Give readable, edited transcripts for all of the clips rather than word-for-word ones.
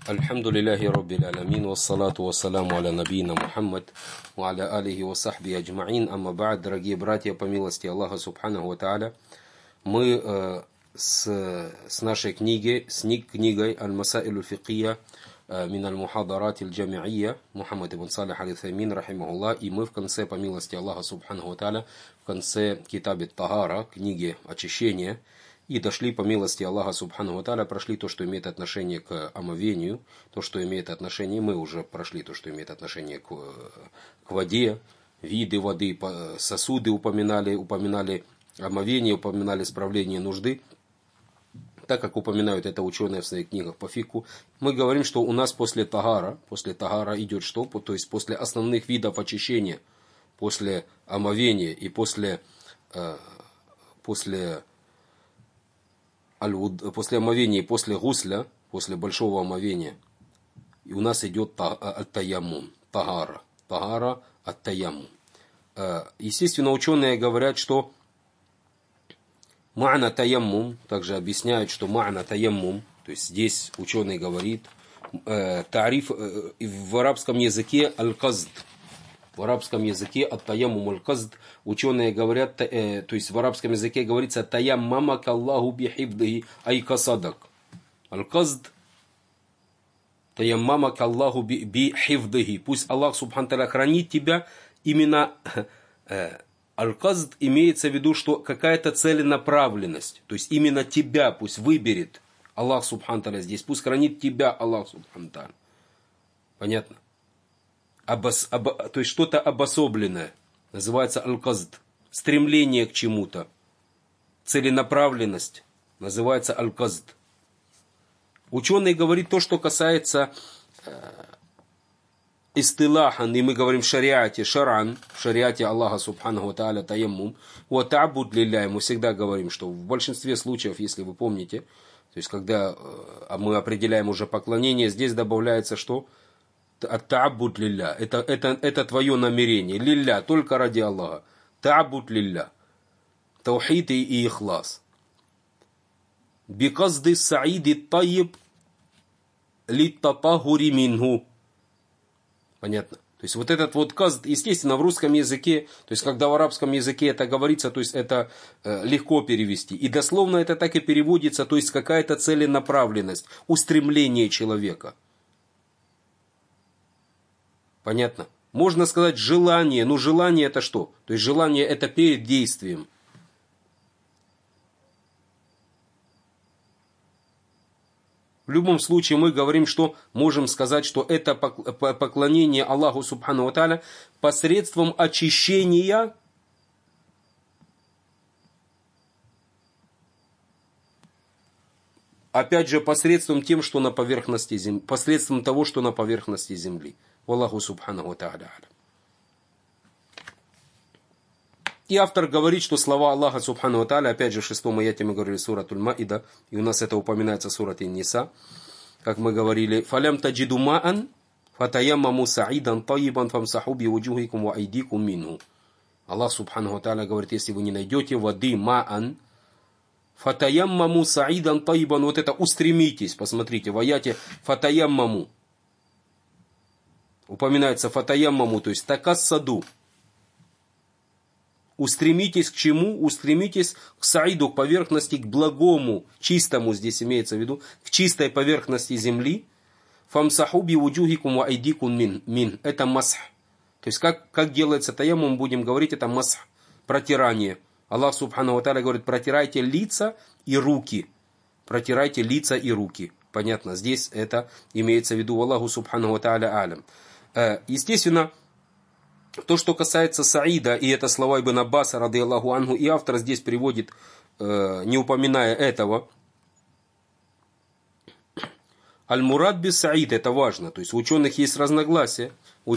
Альхамдулиллахи Раббил Алямин, вассалату вассаламу аля набийна Мухаммад, ва аля алихи ва сахби аджмаин, амма ба'д, дорогие братья, по милости Аллаха Субханаху ва Тааля, мы с нашей книгой Аль-Масаилю Фикия мин аль-Мухадарат аль-Джами'ия Мухаммад ибн Салих аль-Уthаймин, рахимахуллах, и мы в конце, по милости Аллаха Субханаху ва Тааля, в конце китаби Тагара, книги очищения, и дошли, по милости Аллаха Субхану ва Тааля, прошли то, что имеет отношение к омовению, то, что имеет отношение, мы уже прошли то, что имеет отношение к воде, виды воды, сосуды упоминали омовение, упоминали справление нужды. Так как упоминают это ученые в своих книгах по фикху, мы говорим, что у нас после тагара идет что? То есть после основных видов очищения, после омовения и после омовения и после гусля, после большого омовения, и у нас идет ат-таяммум, тагара ат-таяммум. Естественно, ученые говорят, что ма'на таяммум, также объясняют, что ма'на таяммум, то есть здесь ученый говорит, тариф в арабском языке аль-казд. В арабском языке ат-таяммум аль-казд, ученые говорят, то есть в арабском языке говорится таяммамака Аллаху бихифдихи ай касадак. Аль-казд таяммамака Аллаху бихифдихи. Пусть Аллах Субхану Тааля хранит тебя. Именно аль-казд имеется в виду, что какая-то целенаправленность. То есть именно тебя пусть выберет Аллах Субхану Тааля здесь. Пусть хранит тебя Аллах Субхану Тааля. Понятно? То есть что-то обособленное, называется аль-казд. Стремление к чему-то, целенаправленность, называется аль-казд. Ученый говорит то, что касается истилахан, и мы говорим в шариате, шаран, в шариате Аллаха Субханаху Тааля таяммум, ва та'абуд лилляхи, мы всегда говорим, что в большинстве случаев, если вы помните, то есть когда мы определяем уже поклонение, здесь добавляется что? Ат-та'аббуд лилля. Это твое намерение. Лилля, только ради Аллаха. Та'аббуд лилля. Таухид и ихлас. Биказды саиди тайиб литтатахури минху. Понятно? То есть вот этот вот казд, естественно, в русском языке, то есть когда в арабском языке это говорится, то есть это легко перевести. И дословно это так и переводится, то есть какая-то целенаправленность, устремление человека. Понятно? Можно сказать желание. Но желание это что? То есть желание это перед действием. В любом случае мы говорим, что можем сказать, что это поклонение Аллаху Субхану ва Тааля посредством очищения опять же посредством тем, что на поверхности земли, посредством того, что на поверхности земли. Аллаху Субханаху ва Тааля. И автор говорит, что слова Аллаха Субхану ва Тааля, опять же в 6-м аяте мы говорили суратуль Маида, и у нас это упоминается в сурате Ниса, как мы говорили, «Фалям таджиду ма'ан, фатаяммаму са'iдан таyyибан фамсаху биуджухикум ва айдикум минху». Аллах Субхану ва Тааля говорит, если вы не найдете воды ма'ан, фатаяммаму са'iдан таyyибан, вот это устремитесь, посмотрите, в аяте фатаяммаму. Упоминается фатаяммаму, то есть такассаду. Устремитесь к чему? Устремитесь к саиду, к поверхности, к благому, чистому, здесь имеется в виду, к чистой поверхности земли. Фамсаху биуджухикум ва айдикум мин. Это масх. То есть как делается таяммум, будем говорить, это масх, протирание. Аллах Субхану ва Тааля говорит, протирайте лица и руки. Протирайте лица и руки. Понятно, здесь это имеется в виду Аллаху Субхану ва Тааля алям. Естественно, то, что касается Саида, и это слова Ибн Аббаса, рады Аллаху анху, и автор здесь приводит, не упоминая этого, аль-мурад бис Саид, это важно, то есть у ученых есть разногласия,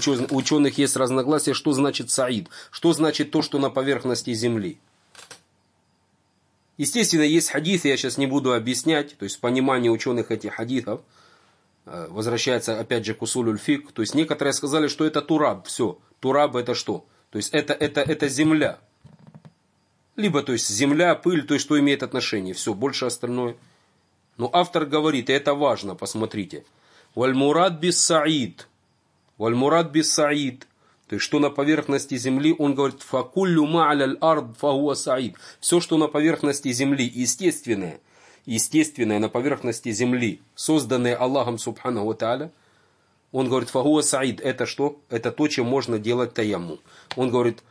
что значит Саид, что значит то, что на поверхности земли. Естественно, есть хадисы, я сейчас не буду объяснять, то есть понимание ученых этих хадисов, возвращается опять же к усулюль фик, то есть некоторые сказали, что это тураб, все, тураб это что? То есть это земля. Либо то есть земля, пыль, то есть что имеет отношение, все, больше остальное. Но автор говорит, и это важно, посмотрите. Валь-мурад бис-саид. Валь-мурад бис-саид. То есть, что на поверхности земли, он говорит, факуллю ма'аляль ард фагуа саид. Все, что на поверхности земли, естественное на поверхности земли, созданное Аллахом Субханаху ва Тааля, он говорит, фагуа саид. Это что? Это то, чем можно делать таяммум. Он говорит,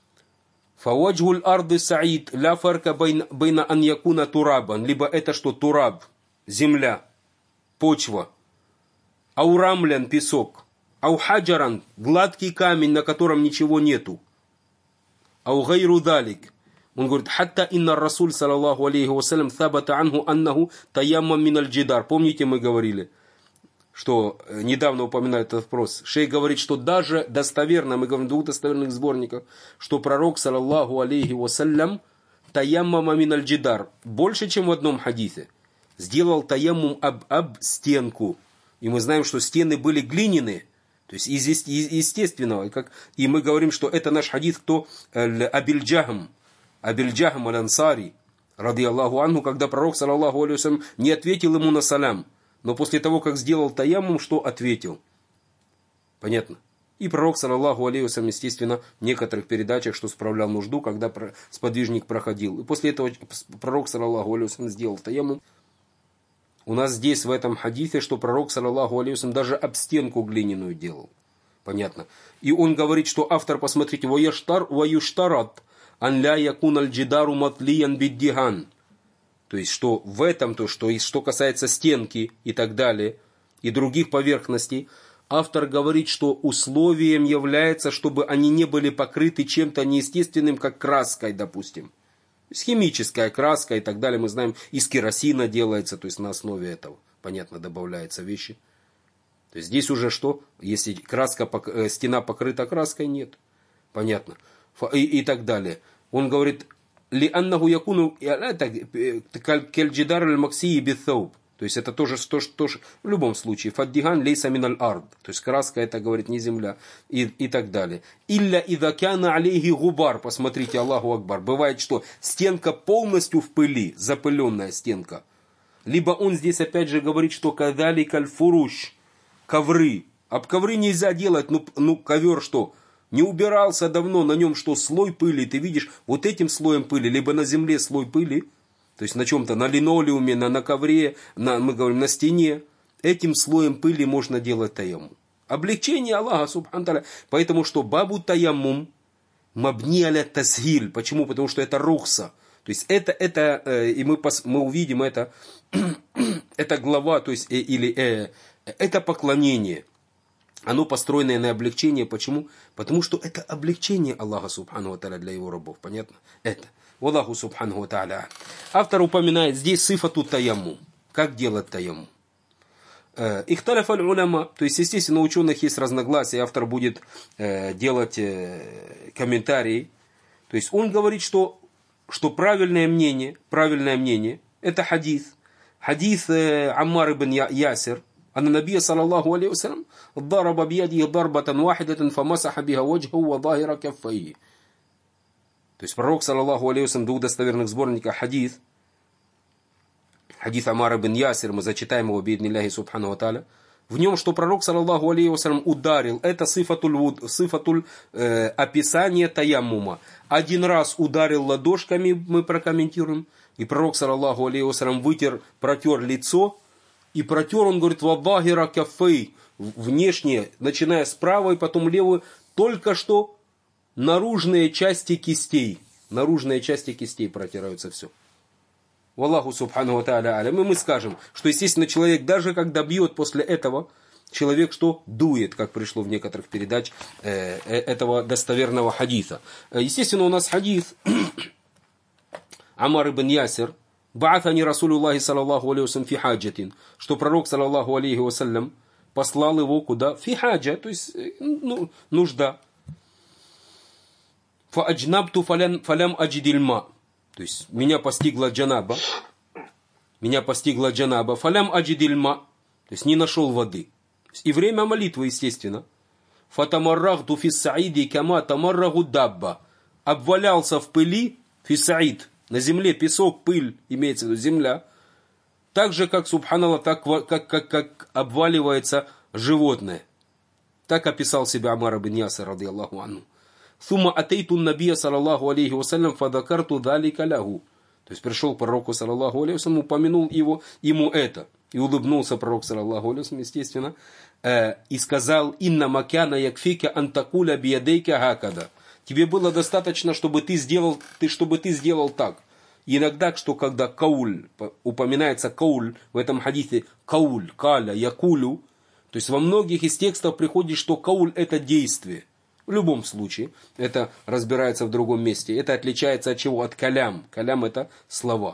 фаваджгуль арды саид, ля фарка байна ан якуна турабан. Либо это что? Тураб, земля, почва. Аурамлян, песок. Аухаджаран, гладкий камень, на котором ничего нету. Аугайру далик. Он говорит, хатта инна расуль, саллаллаху алейхи вассалям, табата анху аннаху таяммам миналь джидар. Помните, мы говорили, что недавно упоминали этот вопрос. Шейх говорит, что даже достоверно, мы говорим в двух достоверных сборниках, что пророк, саллаллаху алейхи вассалям, таяммама миналь джидар. Больше, чем в одном хадисе. Сделал таяммум об стенку. И мы знаем, что стены были глиняные. То есть из естественного. И мы говорим, что это наш хадис, кто Абиль-Джахм аль-Ансари, ради Аллаху анху, когда пророк, саллаллаху алейхи вассалям, не ответил ему на салям. Но после того, как сделал таяммум, что ответил? Понятно? И пророк, саллаллаху алейхи вассалям, естественно, в некоторых передачах, что справлял нужду, когда сподвижник проходил. И после этого пророк, саллаллаху алейхи вассалям, сделал таяммум. У нас здесь в этом хадисе, что пророк, саллаллаху алейхи вассалям, даже об стенку глиняную делал. Понятно. И он говорит, что автор, посмотрите, ваюштарат ан ля якун аль-джидару матлиян биддихан. То есть, что в этом, что касается стенки и так далее, и других поверхностей, автор говорит, что условием является, чтобы они не были покрыты чем-то неестественным, как краской, допустим. Химическая краска и так далее, мы знаем, из керосина делается, то есть на основе этого, понятно, добавляются вещи. То есть здесь уже что? Если стена покрыта краской, нет. Понятно. И так далее. Он говорит, «Лианнаху якуну кальджидар аль-максии битхауб». То есть это тоже в любом случае. Фаддиган лейса миналь ард. То есть краска это, говорит, не земля. И так далее. Илля идакяна алейхи губар. Посмотрите, Аллаху Акбар. Бывает, что стенка полностью в пыли. Запыленная стенка. Либо он здесь опять же говорит, что кадали кальфуруш. Ковры. Об ковры нельзя делать. Ну ковер что? Не убирался давно. На нем что? Слой пыли. Ты видишь вот этим слоем пыли. Либо на земле слой пыли. То есть на чем-то, на линолеуме, на ковре, мы говорим, на стене. Этим слоем пыли можно делать таяммум. Облегчение Аллаха, субхану тааля. Поэтому что бабу таяммум мабни аля тасхиль. Почему? Потому что это рухса. То есть и мы увидим это глава, то есть, это поклонение. Оно построенное на облегчение. Почему? Потому что это облегчение Аллаха, субхану тааля, для его рабов. Понятно? Это. Аллаху субхану тааля. Автор упоминает здесь сифату таяммум. Как делать таяммум? Ихталяф аль-уляма. То есть, естественно, у ученых есть разногласия. Автор будет делать комментарии. То есть, он говорит, что правильное мнение, это хадис. Хадис Аммар ибн Ясир. أن النبي صلى الله عليه وسلم ضرب بيده ضربة واحدة فمسح بها وجهه وظاهر كفيه. То есть пророк, саллаллаху алейхи вассалям, в двух достоверных сборниках хадис Амара бин Ясир, мы зачитаем его бииднилляхи субхану ва тааля, в нем, что пророк, саллаллаху алейхи вассалям, ударил, это сифатуль описание таяммума. Один раз ударил ладошками, мы прокомментируем, и пророк, саллаллаху алейхи вассалям, протер лицо, и протер, он говорит, вадахира кафей, внешне, начиная с правой, потом левой, только что наружные части кистей протираются все. Валлаху субхану ва тааля алям. И мы скажем, что, естественно, человек, даже когда бьет после этого, человек что? Дует, как пришло в некоторых передач этого достоверного хадиса. Естественно, у нас хадис Амар ибн Ясир, ба'аthани Расулуллахи саллаллаху алейхи вассалям фи хаджатин, что пророк, саллаллаху алейхи вассалям, послал его куда? Фи хаджа, то есть нужда. Фа'аджнабту фалям аджидильма. То есть меня постигла джанаба. Фалям аджидильма. То есть не нашел воды. И время молитвы, естественно. Фатамаррахту фиссаиди кама тамарраху дабба. Обвалялся в пыли фиссаид. На земле песок, пыль, имеется в виду земля. Так же, как, субханаллах, как обваливается животное. Так описал себя Амар ибн Ясир, ради Аллаху анху. «Сумма атейту набия, саллаллаху алейхи вассалям, фадакарту далика лягу». То есть пришел к пророку, саллаллаху алейхи вассалям, упомянул ему это. И улыбнулся пророк, саллаллаху алейхи вассалям, естественно, и сказал: «Инна макяна якфика антакуля биядейка хакада». Тебе было достаточно, чтобы ты сделал так. Иногда, что когда кауль, упоминается кауль, в этом хадисе кауль, каля, якулю, то есть во многих из текстов приходит, что кауль это действие. В любом случае, это разбирается в другом месте. Это отличается от чего? От калям. Калям это слова.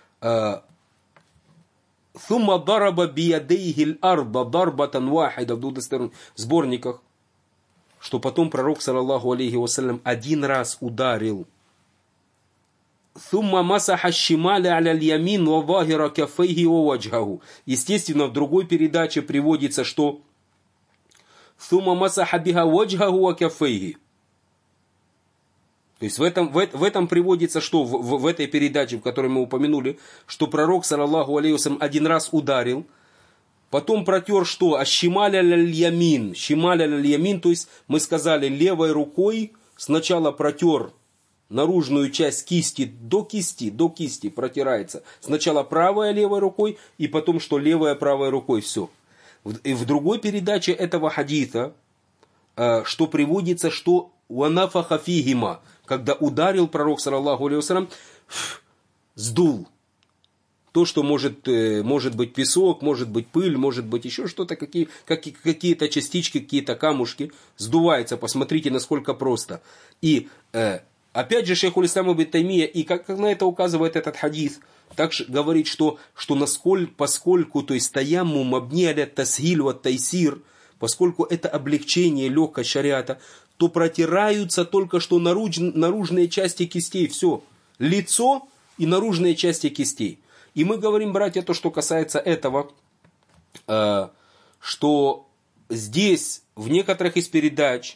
«Сумма дараба биядейхи л-арда дарбатан вахида» в двух сборниках, что потом пророк, саллаллаху алейхи вассалям, один раз ударил. «Сумма масаха шималя аля л-ямин ва вахира кафейхи ва ваджхаху». Естественно, в другой передаче приводится, что «Сумма масаха биха ваджхаху ва кафейхи». То есть в этом приводится, что в этой передаче, в которой мы упомянули, что пророк, саллаллаху алейхи вассалям, один раз ударил, потом протер что? Аш-шималь аль-ямин. Шималь аль-ямин, то есть мы сказали, левой рукой сначала протер наружную часть кисти до кисти протирается. Сначала правой левой рукой, и потом что? Левая правой рукой, все. И в другой передаче этого хадиса, что приводится, что «Ванафаха фигима», когда ударил пророк, саллаллаху алейхи вассалям, сдул. То, что может быть песок, может быть пыль, может быть еще что-то, какие-то частички, какие-то камушки, сдувается. Посмотрите, насколько просто. И опять же шейх аль-Ислам ибн Таймия, и как на это указывает этот хадис, также говорит, что поскольку, то есть таяммум мабни аля тасхиль ва тайсир, поскольку это облегчение, легкость шариата, то протираются только что наружные части кистей. Все. Лицо и наружные части кистей. И мы говорим, братья, то, что касается этого, что здесь в некоторых из передач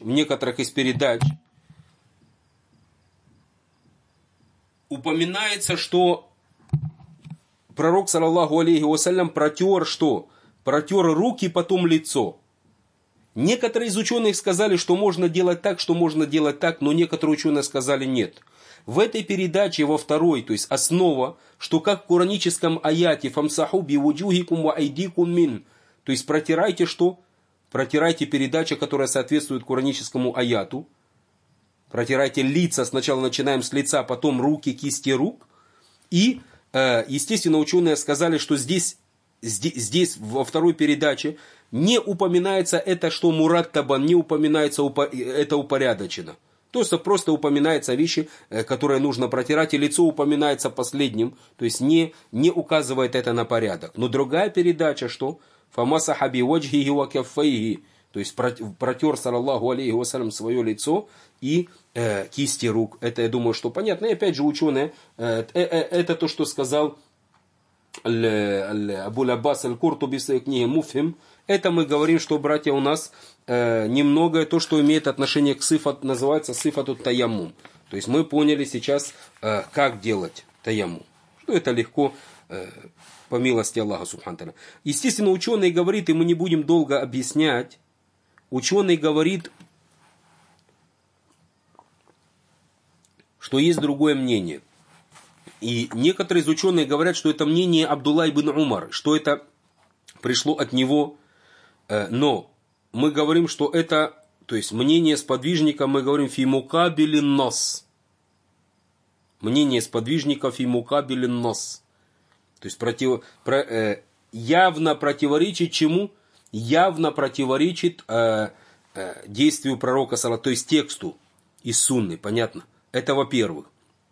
упоминается, что пророк, саллаллаху алейхи вассалям, протер что? Протер руки, потом лицо. Некоторые из ученых сказали, что можно делать так, но некоторые ученые сказали нет. В этой передаче, во второй, то есть основа, что как в кураническом аяте «Фамсаху би вуджухикум ва айдикум мин», то есть протирайте что? Протирайте передача, которая соответствует кураническому аяту. Протирайте лица, сначала начинаем с лица, потом руки, кисти рук. И, естественно, ученые сказали, что здесь во второй передаче не упоминается это, что мураттабан, не упоминается это упорядочено. То есть просто упоминаются вещи, которые нужно протирать, и лицо упоминается последним, то есть не указывает это на порядок. Но другая передача, что «Фамасаха би ваджхихи ва каффейхи», то есть протер, саллаллаху алейхи вассалям, свое лицо и кисти рук. Это, я думаю, что понятно. И опять же, ученые, это то, что сказал Абуль Аббас аль-Куртуби в своей книге «Муфхим». Это мы говорим, что, братья, у нас немногое то, что имеет отношение к сифат, называется сифату таяммум. То есть мы поняли сейчас, как делать таяммум. Что это легко, по милости Аллаха субхану тааля. Естественно, ученый говорит, и мы не будем долго объяснять, ученый говорит, что есть другое мнение. И некоторые из ученых говорят, что это мнение Абдулла ибн Умар, что это пришло от него. Но мы говорим, что это, то есть мнение сподвижника, мы говорим фи мукабилин нос. Мнение сподвижника фи мукабилин нос. То есть явно противоречит чему? Явно противоречит действию пророка, то есть тексту из сунны, понятно? Это во-первых.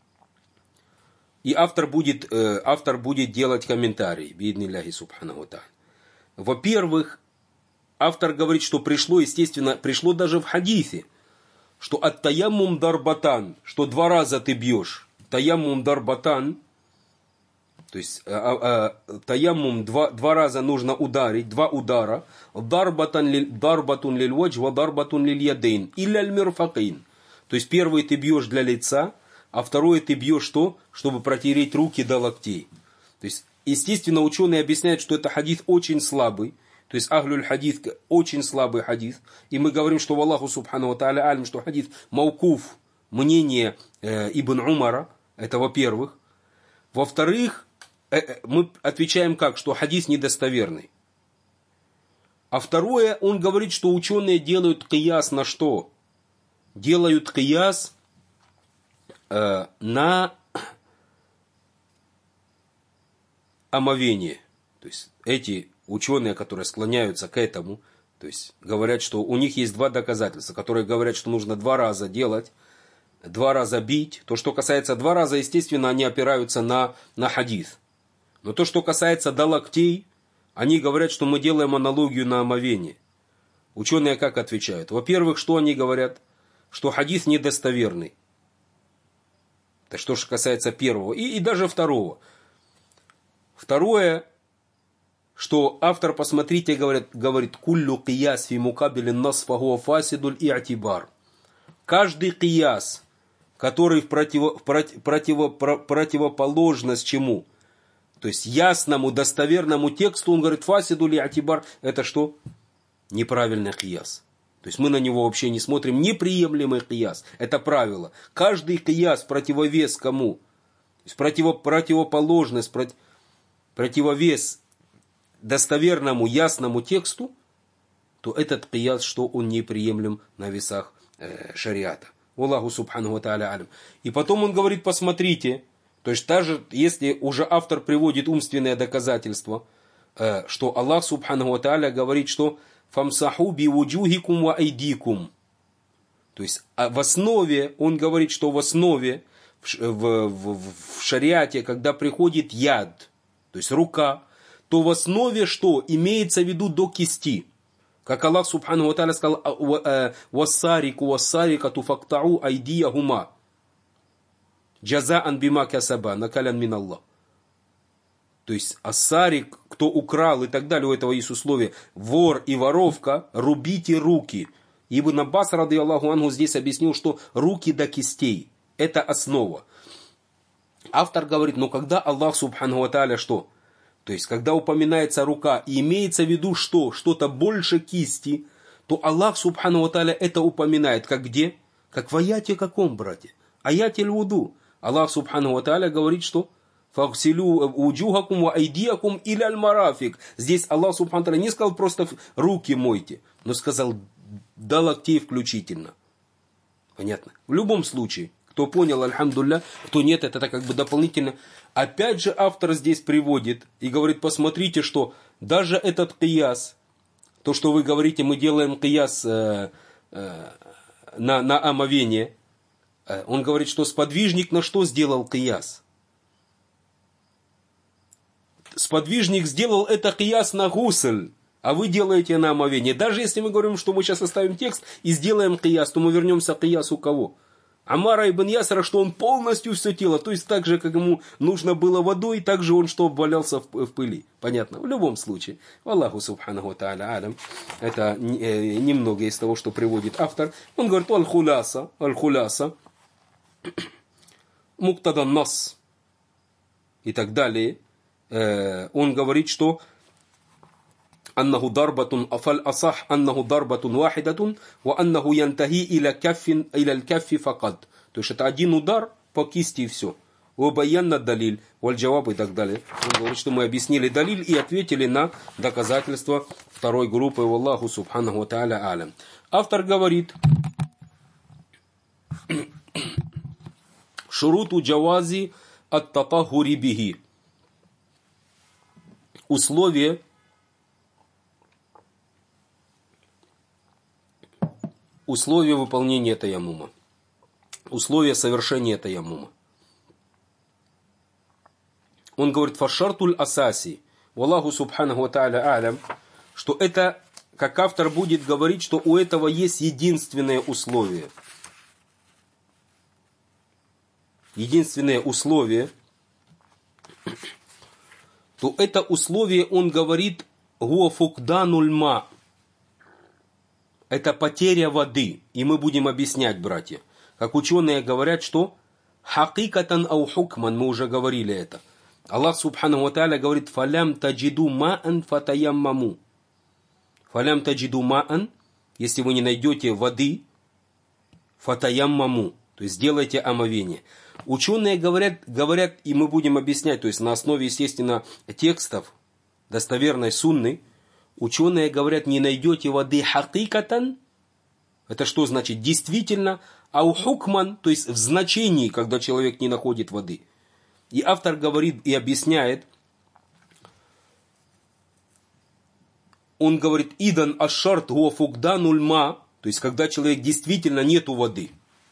И автор будет делать комментарий. Бииднилляхи субханаху ва тааля. Во-первых, автор говорит, что пришло даже в хадисе, что от таяммум дарбатан, что 2 раза ты бьешь. Таяммум дарбатан, то есть таяммум 2 раза нужно ударить, 2 удара. Дарбатун лиль вадж ва дарбатун лиль ядейн. Илля аль-мирфакин. То есть первый ты бьешь для лица, а второе ты бьешь что? Чтобы протереть руки до локтей. То есть естественно, ученые объясняют, что это хадис очень слабый. То есть ахлюль хадис очень слабый хадис. И мы говорим, что в Аллаху субхану ва тааля алим, что хадис маукуф, мнение Ибн Умара. Это во-первых. Во-вторых, мы отвечаем как, что хадис недостоверный. А второе, он говорит, что ученые делают кияс на что? Делают кияс на омовение. То есть эти ученые, которые склоняются к этому, то есть говорят, что у них есть два доказательства, которые говорят, что нужно 2 раза делать, 2 раза бить. То, что касается 2 раза, естественно, они опираются на хадис. Но то, что касается до локтей, они говорят, что мы делаем аналогию на омовение. Ученые как отвечают? Во-первых, что они говорят? Что хадис недостоверный. Это что же касается первого. И даже второго. Второе, что автор, посмотрите, говорит «Куллю кияс фи мукабилин нас фахуа фасидуль и'тибар». Каждый кияс, который в противоположность чему? То есть ясному, достоверному тексту, он говорит «фасидуль и'тибар». Это что? Неправильный кияс. То есть мы на него вообще не смотрим. Неприемлемый кияс. Это правило. Каждый кияс противовес кому? То есть противоположность, противовес достоверному, ясному тексту, то этот кияс, что он неприемлем на весах шариата. Аллаху субхану ва тааля алим. И потом он говорит, посмотрите, то есть даже если уже автор приводит умственное доказательство, что Аллах субхану ва тааля говорит, что «фамсаху би вуджухикум ва айдикум». То есть в основе, он говорит, что в основе, в шариате, когда приходит яд, то есть рука, то в основе что? Имеется в виду до кисти. Как Аллах субхану ва тааля сказал «Вассарику вассарикату фактау айдияхума джазаан бима касаба накалян мин Аллах». То есть ассарик, кто украл и так далее, у этого есть условие. Вор и воровка, рубите руки. Ибн Аббас, ради Аллаху анху, здесь объяснил, что руки до кистей. Это основа. Автор говорит, но когда Аллах субхану ва тааля что? То есть, когда упоминается рука и имеется в виду что? Что-то больше кисти, то Аллах субхану ва тааля это упоминает. Как где? Как в аяте каком, братья? Аяте аль-вуду. Аллах субхану ва тааля говорит, что? «Фагсилю уджухакум ва айдиякум иля аль-марафик». Здесь Аллах субхану ва тааля не сказал просто руки мойте, но сказал до локтей включительно. Понятно? В любом случае, кто понял, альхамдулля, кто нет, это как бы дополнительно. Опять же автор здесь приводит и говорит, посмотрите, что даже этот кияс, то, что вы говорите, мы делаем кияс на омовение, он говорит, что сподвижник на что сделал кияс? Сподвижник сделал это кияс на гусль, а вы делаете на омовение. Даже если мы говорим, что мы сейчас оставим текст и сделаем кияс, то мы вернемся к киясу кого? Аммара ибн Ясара, что он полностью все тело, то есть так же, как ему нужно было водой, так же он что обвалялся в пыли. Понятно? В любом случае. Аллаху субханаху ва тааля алям. Это немного из того, что приводит автор. Он говорит, аль-хуляса, муктадан нас и так далее. Он говорит, что أنه ضربة فالأصح أنه ضربة واحدة وأنه ينتهي إلى الكف فقط. То есть это один удар по кисти и все. وبينا الدليل والجواب и так далее. Он говорит, что мы объяснили далиль и ответили на доказательства второй группы. Валлаху субханаху ва тааля алям. Автор говорит, шуруту джавази ат-татахури бихи. Условия выполнения таяммума. Условия совершения таяммума. Он говорит, фашартуль асаси. Валлаху субханаху ва тааля алям. Что это, как автор будет говорить, что у этого есть единственное условие. Единственное условие. То это условие, он говорит, гуа фукдануль ма. Это потеря воды. И мы будем объяснять, братья. Как ученые говорят, что хакикатан ау хукман, мы уже говорили это. Аллах Субхану ва Тааля говорит: «Фалям таджиду маан фатаяммаму». «Фалям таджиду маан», если вы не найдете воды, фатаяммаму, то есть сделайте омовение. Ученые говорят, и мы будем объяснять, то есть на основе, естественно, текстов достоверной сунны, ученые говорят: не найдете воды хакикатан, это что значит? Действительно, ау хукман, то есть в значении, когда человек не находит воды. И автор говорит и объясняет, он говорит: идан ашарт хуа фукдануль ма, то есть когда человек действительно нету воды.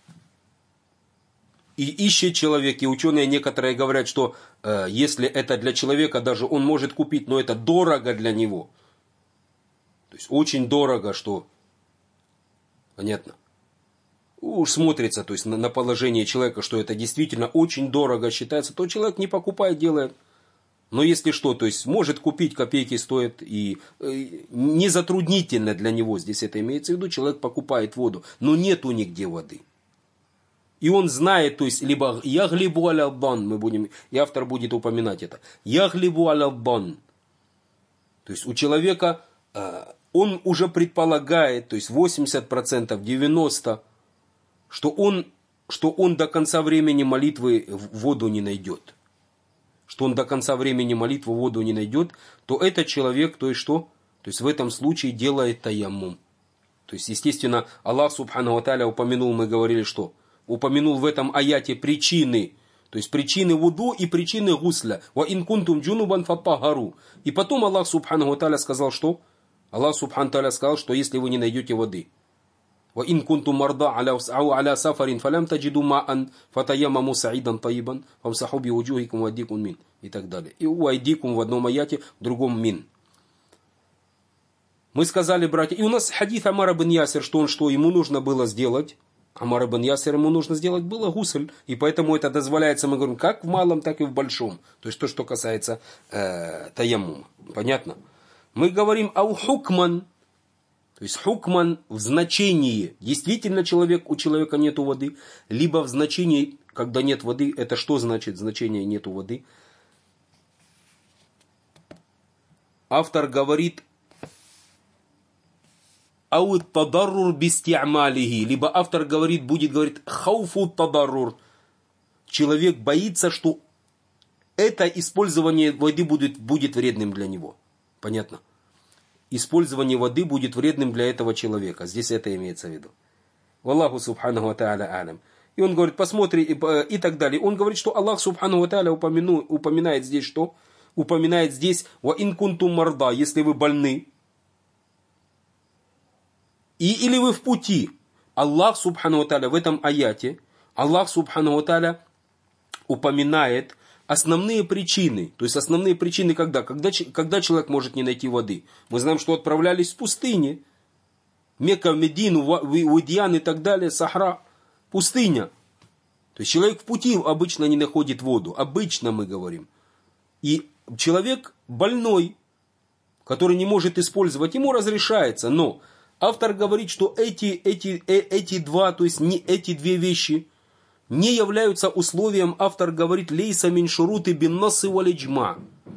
И ищет человек, и ученые некоторые говорят, что если это для человека, даже он может купить, но это дорого для него. То есть очень дорого, что... Понятно? Уж смотрится, то есть на положение человека, что это действительно очень дорого считается, то человек не покупает, делает. Но если что, то есть может купить, копейки стоит, и не затруднительно для него, здесь это имеется в виду, человек покупает воду, но нету нигде воды. И он знает, то есть, либо яглибу аля-бан, мы будем, и автор будет упоминать это, яглибу аля-бан. То есть у человека, он уже предполагает, то есть 80%, 90%, что он до конца времени молитвы воду не найдет. Что он до конца времени молитвы воду не найдет, то этот человек, то есть что? То есть в этом случае делает таяммум. То есть, естественно, Аллах Субхану ва Тааля упомянул, мы говорили, что? Упомянул в этом аяте причины, то есть причины вуду и причины гусля. Ва ин кунтум джунубан фаттахару. И потом Аллах Субхану ва Тааля сказал, что? Аллах Субхану ва Тааля сказал, что если вы не найдете воды. Ва ин кунтум марда аля сафарин фалям таджиду маан фатаяммаму саидан таибан фамсаху би вуджухикум ваддикум мин. И так далее. И уайдикум в одном аяте, в другом мин. Мы сказали, братья, и у нас хадис Амара бен Ясир, что ему нужно было сделать. Амар ибн Ясир, ему нужно сделать было гусль, и поэтому это дозволяется, мы говорим, как в малом, так и в большом. То есть то, что касается таяммума. Понятно? Мы говорим ау хукман, то есть хукман в значении, действительно у человека нету воды, либо в значении, когда нет воды, это что значит значение нету воды? Автор говорит: ауд тадаррур бисти'малихи, либо автор будет говорить хауфу тадаррур. Человек боится, что это использование воды будет вредным для него. Понятно? Использование воды будет вредным для этого человека. Здесь это имеется в виду. Валлаху субханаху ва тааля алям. И он говорит, посмотри, и так далее. Он говорит, что Аллах субханаху ва тааля упоминает здесь что? Упоминает здесь ва ин кунтум марда, если вы больны. Или вы в пути. Аллах Субхану ва Тааля в этом аяте, Аллах Субхану ва Тааля упоминает основные причины. То есть основные причины когда? Когда человек может не найти воды. Мы знаем, что отправлялись в пустыне. Мекка, Медину, Уидьян и так далее, Сахра. Пустыня. То есть человек в пути обычно не находит воду. Обычно мы говорим. И человек больной, который не может использовать, ему разрешается, но... Автор говорит, что эти две вещи не являются условием. Автор говорит, лейса мин шуруты бин насы валиджма.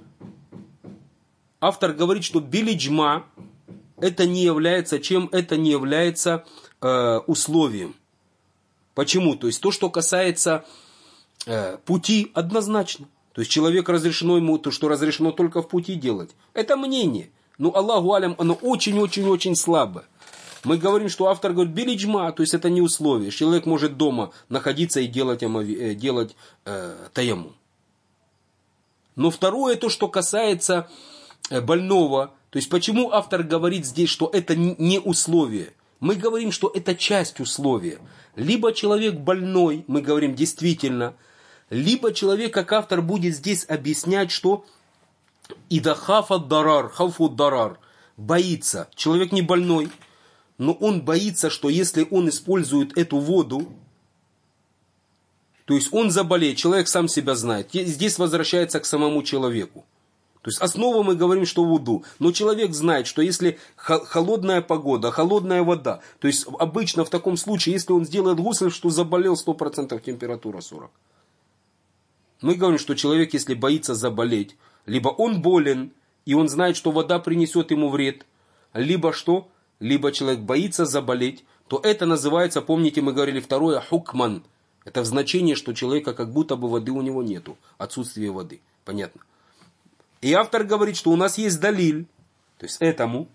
Автор говорит, что билиджма это не является чем? Это не является условием. Почему? То есть то, что касается пути, однозначно. То есть человек разрешено ему то, что разрешено только в пути делать. Это мнение. Но Аллаху алям, оно очень-очень-очень слабое. Мы говорим, что автор говорит билиджма, то есть это не условие. Человек может дома находиться и делать таяммум. Но второе, то, что касается больного, то есть почему автор говорит здесь, что это не условие? Мы говорим, что это часть условия. Либо человек больной, мы говорим действительно, либо человек, как автор будет здесь объяснять, что ида хафад дарар, хауфуд дарар, боится. Человек не больной, но он боится, что если он использует эту воду, то есть он заболеет, человек сам себя знает. Здесь возвращается к самому человеку. То есть основа мы говорим, что вуду. Но человек знает, что если холодная погода, холодная вода, то есть обычно в таком случае, если он сделает гусль, что заболел 100% температура 40. Мы говорим, что человек, если боится заболеть, либо он болен, и он знает, что вода принесет ему вред, либо что? Либо человек боится заболеть, то это называется, помните, мы говорили второе, хукман. Это в значении, что человека как будто бы воды у него нету, отсутствие воды. Понятно? И автор говорит, что у нас есть далиль, то есть этому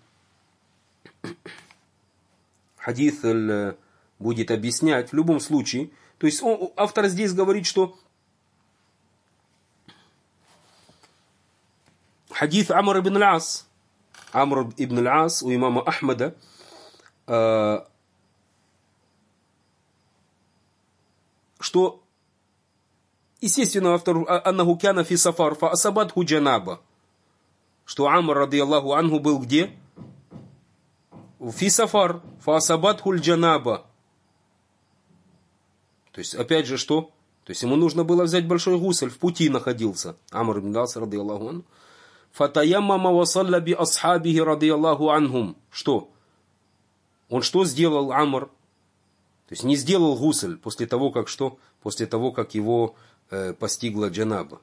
хадис будет объяснять в любом случае. То есть автор здесь говорит, что хадис Амр ибн ал-Ас, Амр ибн ал-Ас у имама Ахмада, что, естественно, автор аннаху кяна фи сафар фа асабатху джанаба, что Амр, радиаллаху анху, был где? Фи сафар фа асабатху джанаба. То есть, опять же, что? То есть, ему нужно было взять большой гусель, в пути находился. Амр ибн ал-Ас, радиаллаху анху. Фатаяммама васалля би асхабихи, радиаллаху анхум. Что? Он что сделал, Амр? То есть не сделал гусель после того, как что? После того, как его постигла джанаба.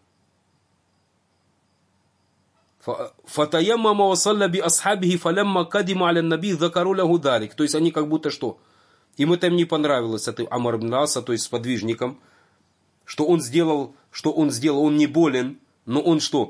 Фатаяммама васалля би асхабихи фалямма кадима аля наби закару лаху далик. То есть они как будто что? Им это не понравилось, это Амр ибн Аса, то есть сподвижникам, что он сделал, он не болен, но он что?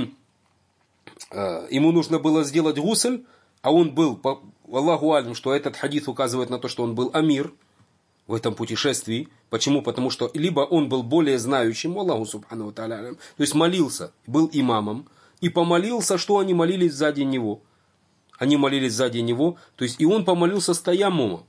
Ему нужно было сделать гусель, а он был, Аллаху алим, что этот хадис указывает на то, что он был амир в этом путешествии. Почему? Потому что либо он был более знающим, Аллаху субхану ва тааля, то есть молился, был имамом, и помолился, что они молились сзади него. Они молились сзади него, то есть и он помолился с таяммумом.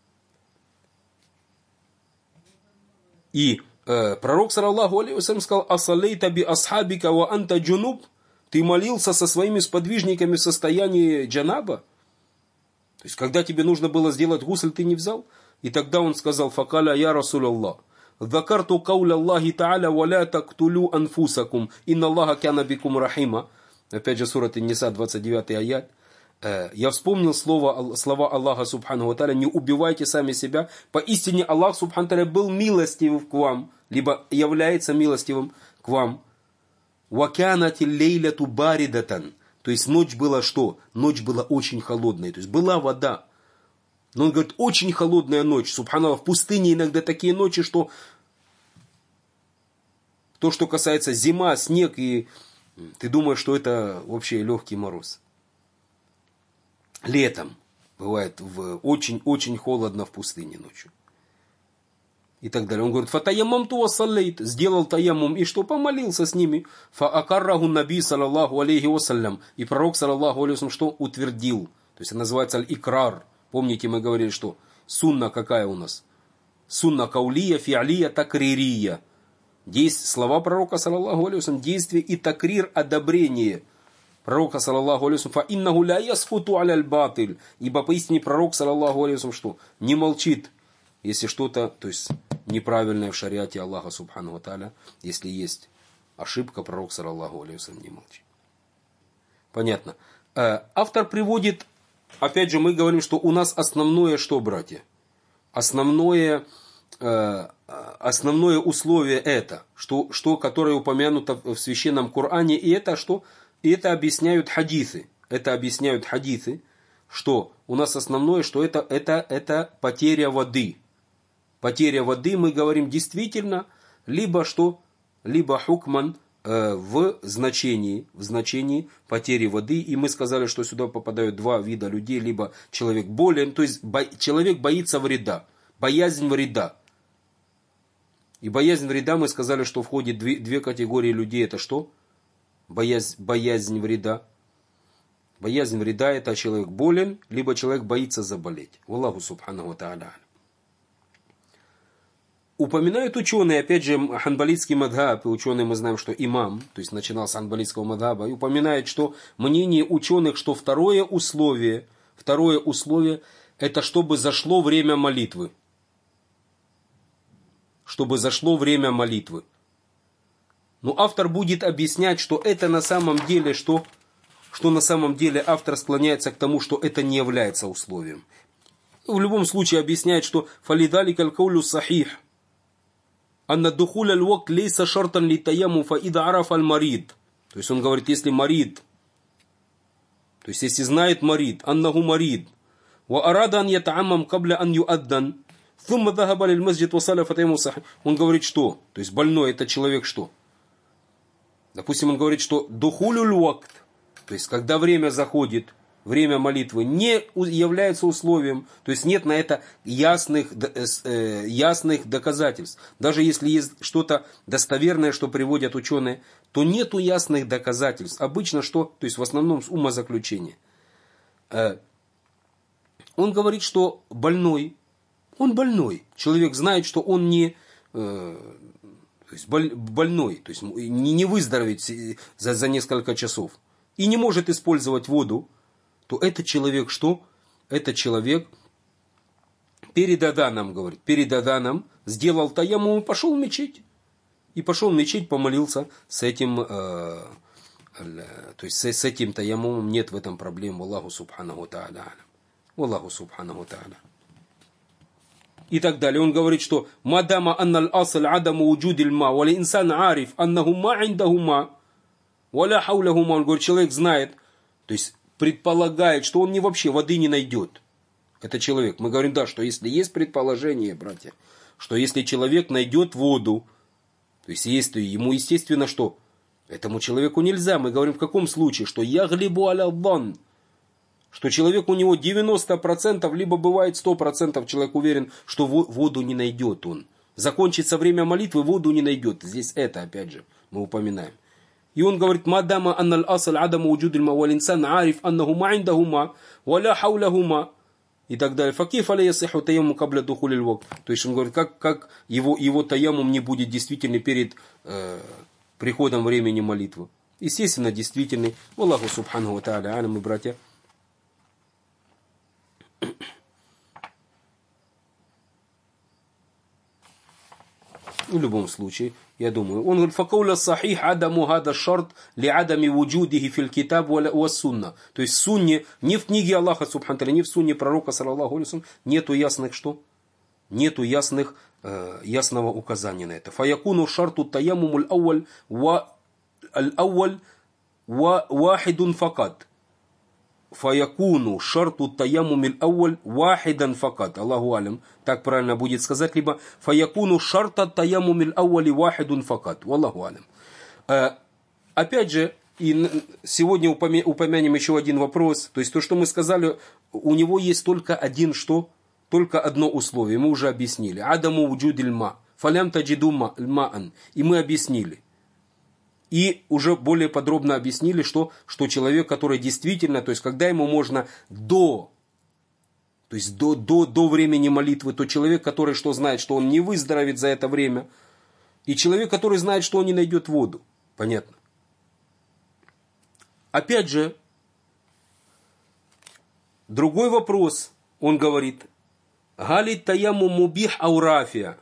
И пророк, саллаллаху алейхи ва саллям, сказал: «Асалейта би асхабика ва анта джунуб». Ты молился со своими сподвижниками в состоянии джанаба? То есть, когда тебе нужно было сделать гусль, ты не взял? И тогда он сказал: «Факаля я Расулаллах, закарту кауля Аллахи та'аля, ва ля тактулю анфусакум, инна Аллаха кяна бикум рахима». Опять же, сура Ан-Ниса, 29 аят. Я вспомнил слова Аллаха субхану ва тааля: «Не убивайте сами себя, поистине Аллах субхану ва тааля был милостив к вам», либо является милостивым к вам. «Вакянати лейляту баридатан». То есть ночь была что? Ночь была очень холодная. То есть была вода. Но он говорит, очень холодная ночь. Субханаллах, в пустыне иногда такие ночи, что то, что касается зима, снег, и ты думаешь, что это вообще легкий мороз. Летом бывает очень-очень холодно в пустыне ночью. И так далее. Он говорит: «Фатаяммам ту вассаллейт». Сделал таяммум, и что? Помолился с ними. Фаакарраху наби, саллаллаху алейхи вассалям. И пророк, саллаллаху алейхи вассалям, что? Утвердил. То есть это называется аль-икрар. Помните, мы говорили, что сунна какая у нас? Сунна каулия, фиалия, такририя. Слова пророка, саллаллаху алейхи вассалям, действие и такрир, одобрение пророка, саллаллаху алейхи вассалям. Фа иннаху ля ясфуту аля аль-батиль. Ибо поистине пророк, саллаллаху алейхи вассалям, что? Не молчит, если что-то, то есть неправильное в шариате Аллаха субхану ва тааля, если есть ошибка, пророк, саллаллаху алейхи вассалям, не молчит. Понятно. Автор приводит, опять же, мы говорим, что у нас основное что, братья? Основное условие это, которое упомянуто в священном Коране, и это что? И это объясняют хадисы. Что у нас основное, что это потеря воды. Потеря воды, мы говорим, действительно, либо хукман в значении потери воды. И мы сказали, что сюда попадают два вида людей. Либо человек болен, то есть человек боится вреда, боязнь вреда. И боязнь вреда, мы сказали, что входит две категории людей. Это что? Боязнь вреда. Боязнь вреда — это человек болен, либо человек боится заболеть. Аллаху субхану ва тааля. Упоминают ученые, опять же, ханбалитский мадхаб, и ученые мы знаем, что имам, то есть начинал с ханбалитского мадхаба, и упоминают, что мнение ученых, что второе условие, это чтобы зашло время молитвы. Чтобы зашло время молитвы. Но автор будет объяснять, что это на самом деле, что на самом деле автор склоняется к тому, что это не является условием. В любом случае объясняет, что фалидалик аль-каулю сахих. анна духуля львак лейса шартан ли таяму фа ида араф аль марид. То есть он говорит, если марид, то есть если знает марид, аннаху марид, ва арада ан ятаамам кабля ан юаддан, thumma дахаба лиль масджид васаля фатайму сахи. Он говорит, что? То есть больной это человек что? Допустим, он говорит, что духулю львакт, то есть когда время заходит, время молитвы не является условием, то есть нет на это ясных доказательств. Даже если есть что-то достоверное, что приводят ученые, то нету ясных доказательств. Обычно что? То есть в основном с умозаключения. Он говорит, что больной, он больной. Человек знает, что он не... То есть больной, то есть не выздороветь за несколько часов. И не может использовать воду, то этот человек что? Этот человек перед аданом, говорит, перед аданом сделал таяммум и пошел в мечеть. И пошел в мечеть, помолился с этим, то есть с этим таяммумом нет в этом проблем. Аллаху субханаху тааля. Аллаху субханаху тааля. И так далее. Он говорит, что «Мадама анналь асаль адаму уджудиль ма, вали инсан ариф, аннаху ма индаху ма, валя хауляху ма». Он говорит, человек знает, то есть предполагает, что он вообще воды не найдет. Это человек. Мы говорим, да, что если есть предположение, братья, что если человек найдет воду, то есть ему, естественно, что? Этому человеку нельзя. Мы говорим, в каком случае? Что яглибу аля дhan. Что человек у него 90%, либо бывает 100% человек уверен, что воду не найдет он. Закончится время молитвы, воду не найдет. Здесь это, опять же, мы упоминаем. И он говорит, «Мадама анналь асаль адаму уджудиль ма, валь инсан ариф аннаху ма индаху ма, валя хауляху ма». И так далее. «Факиф аля ясиху таяммум кабля духулиль вакт». То есть он говорит, как его таяммум не будет действительный перед приходом времени молитвы. Естественно, действительный. Аллаху субханаху ва тааля алям, братья. В любом случае, я думаю. Он говорит, факауля сахих адаму хада шарт ли адами вуджудихи фил китаб ва сунна. То есть в сунне, не в книге Аллаха субхану тааля, не в сунне пророка саллаллаху алейхи вассалям, нету ясных что? Нету ясного указания на это. Фаякуну шарту таяммум аль-ауаль вахидун факат. Фаякуну шарту таяммум аль-ауаль вахидан факат. Аллаху алям. Так правильно будет сказать. Либо фаякуну шарта таяммум аль-ауаль вахидун факат. Аллаху алям. Опять же, и сегодня упомянем еще один вопрос. То есть то, что мы сказали, у него есть только один что? Только одно условие. Мы уже объяснили. Адаму вуджудиль ма. Фалям таджиду маан. И мы объяснили. И уже более подробно объяснили, что человек, который действительно, то есть когда ему можно до времени молитвы, то человек, который что знает, что он не выздоровеет за это время, и человек, который знает, что он не найдет воду. Понятно? Опять же, другой вопрос, он говорит, Гали таяммум мубих аурафия.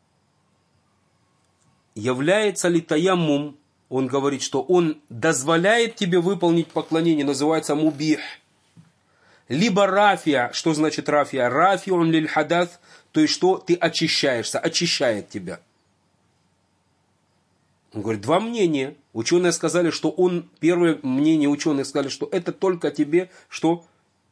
Является ли таяммум, он говорит, что он дозволяет тебе выполнить поклонение, называется мубих. Либо рафия, что значит рафия? Рафиун лиль хадат, то есть что ты очищаешься, очищает тебя. Он говорит, два мнения. Ученые сказали, что первое мнение ученых сказали, что это только тебе, что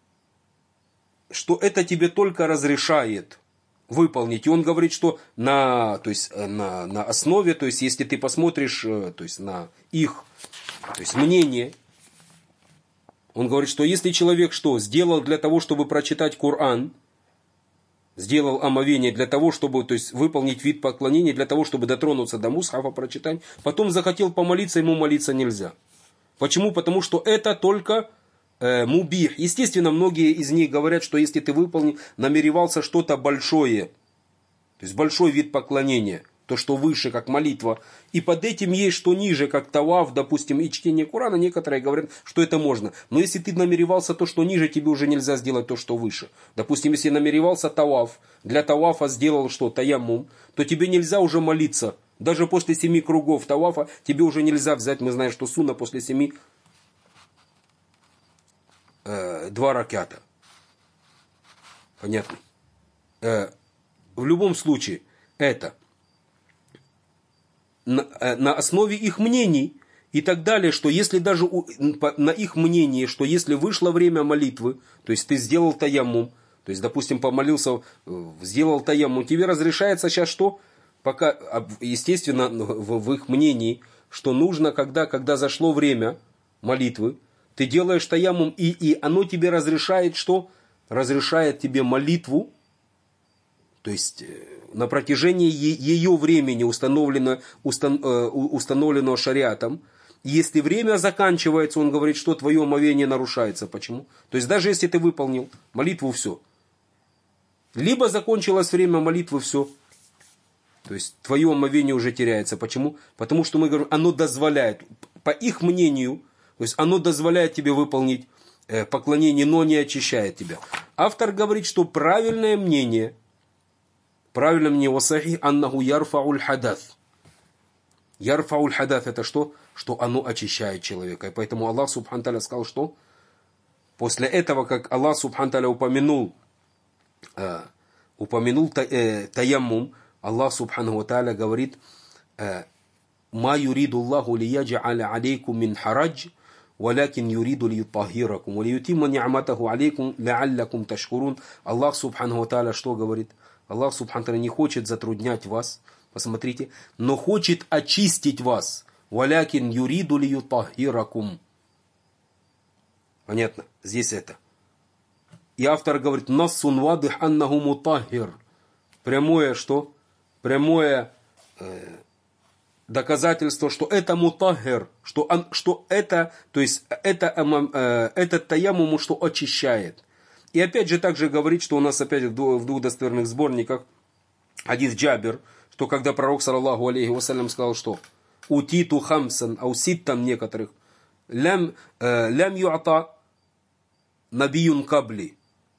это тебе только разрешает выполнить. И он говорит, что на основе, то есть если ты посмотришь то есть на их мнение, он говорит, что если человек сделал для того, чтобы прочитать Коран, сделал омовение для того, чтобы выполнить вид поклонения, для того, чтобы дотронуться до мусхафа, прочитать, потом захотел помолиться, ему молиться нельзя. Почему? Потому что это только мубих. Естественно, многие из них говорят, что если ты намеревался что-то большое, то есть большой вид поклонения, то, что выше, как молитва, и под этим есть что ниже, как таваф, допустим, и чтение Корана, некоторые говорят, что это можно. Но если ты намеревался то, что ниже, тебе уже нельзя сделать то, что выше. Допустим, если намеревался таваф, для тавафа сделал что? Таяммум, то тебе нельзя уже молиться. Даже после 7 кругов тавафа тебе уже нельзя взять, мы знаем, что сунна после 7 2 ракята. Понятно? В любом случае, это. на основе их мнений и так далее, что если даже на их мнении, что если вышло время молитвы, то есть ты сделал таяммум, то есть, допустим, помолился, сделал таяммум, тебе разрешается сейчас что? Пока, естественно, в их мнении, что нужно, когда зашло время молитвы, ты делаешь таяммум, и оно тебе разрешает что? Разрешает тебе молитву, то есть на протяжении ее времени, установленного шариатом. Если время заканчивается, он говорит, что твое омовение нарушается. Почему? То есть даже если ты выполнил молитву, все. Либо закончилось время молитвы, все. То есть твое омовение уже теряется. Почему? Потому что мы говорим, оно дозволяет, по их мнению, то есть оно дозволяет тебе выполнить поклонение, но не очищает тебя. Автор говорит, что правильное мнение «Васахи аннаху ярфауль хадат». Ярфауль хадат это что? Что оно очищает человека. И поэтому Аллах Субхану Тааля сказал, что после этого, как Аллах Субхану Тааля упомянул таяммум, Аллах Субхану Тааля говорит: «Ма юриду Аллаху лияджа'аля алейкум мин харадж, валякин юриду лиютахиракум, валиютимма ни'матаху алейкум ла'аллакум ташкурун». Аллах Субхану Тааля что говорит? Аллах Субхану Тааля не хочет затруднять вас, посмотрите, но хочет очистить вас. «Валякин юриду лиютахиракум». Понятно? Здесь это. И автор говорит: «Нассун вадых аннаху мутахир». Прямое что? Прямое доказательство, что это мутахир, что это, то есть это таяммум, что очищает. И опять же также говорит, что у нас опять в двух достоверных сборниках хадис Джабир, что когда пророк саллаллаху алейхи вассалям сказал, что «Утиту хамсан, ау ситтан» некоторых, «Лям ю'ата набиюн кабли».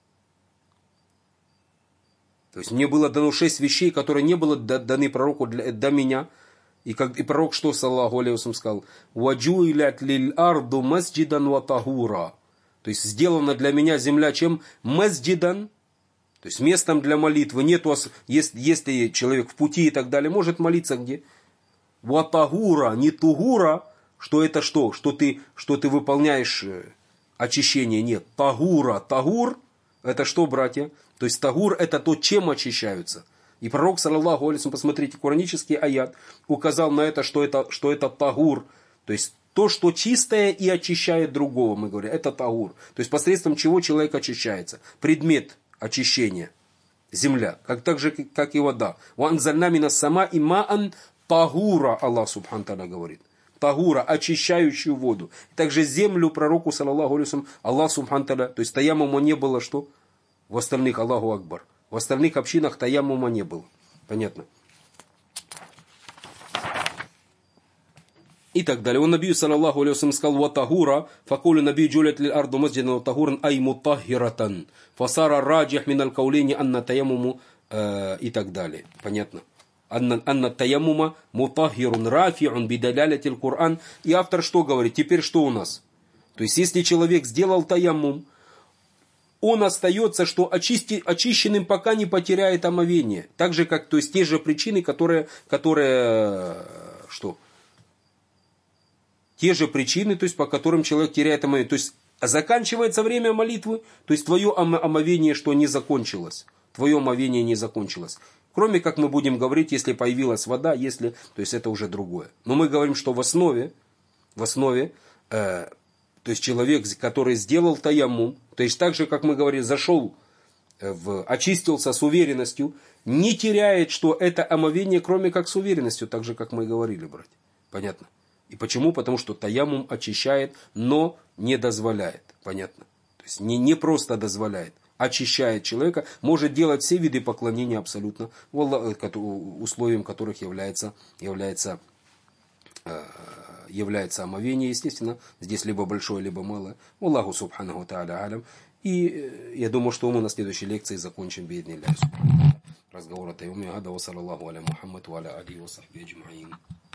То есть мне было дано 6 вещей, которые не было даны пророку до меня. И пророк что, саллаллаху алейхи вассалям, сказал? «Ваджуилят лиль арду масджидан ва тахура». То есть сделана для меня земля чем? Масджидан, то есть местом для молитвы. Нету, если человек в пути и так далее, может молиться где? Ватагура, не тугура, что это что? Что ты выполняешь очищение. Нет, тагура. Тагур это что, братья? То есть тагур это то, чем очищаются. И пророк, саллаллаху алейхи, посмотрите, куранический аят указал на это, что это тагур. То есть то, что чистое и очищает другого, мы говорим, это тагур. То есть посредством чего человек очищается. Предмет очищения. Земля. Так же, как и вода. «Ванзальна мина сама и маан тагура», Аллах Субхану Тааля говорит. Тагура, очищающую воду. Также землю пророку, саллаллаху алейхи, Аллах Субхану Тааля, то есть таяммума не было, что? В остальных, Аллаху Акбар. В остальных общинах таяммума не было. Понятно? И так далее. Он набию, саллаллаху алейхи, сказал: «Ватагура, факулю набию джулят лиль арду масджидан ватагуран ай мутахиратан, фасара раджих миналь каулини анна таяммуму», и так далее. Понятно? «Анна таяммума мутахирун рафиун бидалялятил Кур'ан». И автор что говорит? Теперь что у нас? То есть, если человек сделал таяммум, он остается, что очищенным, пока не потеряет омовение. Так же, как, то есть, те же причины, которые что? Те же причины, то есть, по которым человек теряет омовение. То есть, заканчивается время молитвы, то есть, твое омовение что не закончилось. Твое омовение не закончилось. Кроме как мы будем говорить, если появилась вода, то есть, это уже другое. Но мы говорим, что в основе, то есть, человек, который сделал таяммум, то есть, так же, как мы говорили, очистился с уверенностью, не теряет, что это омовение, кроме как с уверенностью, так же, как мы и говорили, братья. Понятно? И почему? Потому что таяммум очищает, но не дозволяет. Понятно? То есть не просто дозволяет, очищает человека, может делать все виды поклонения абсолютно, условием которых является омовение, естественно, здесь либо большое, либо малое. Аллаху субханаху тааля алям. И я думаю, что мы на следующей лекции закончим бииднилляхи. Разговор о тайяммуме. Ада ва саллаллаху аля Мухаммад ва аля алихи ва сахбихи аджмаин.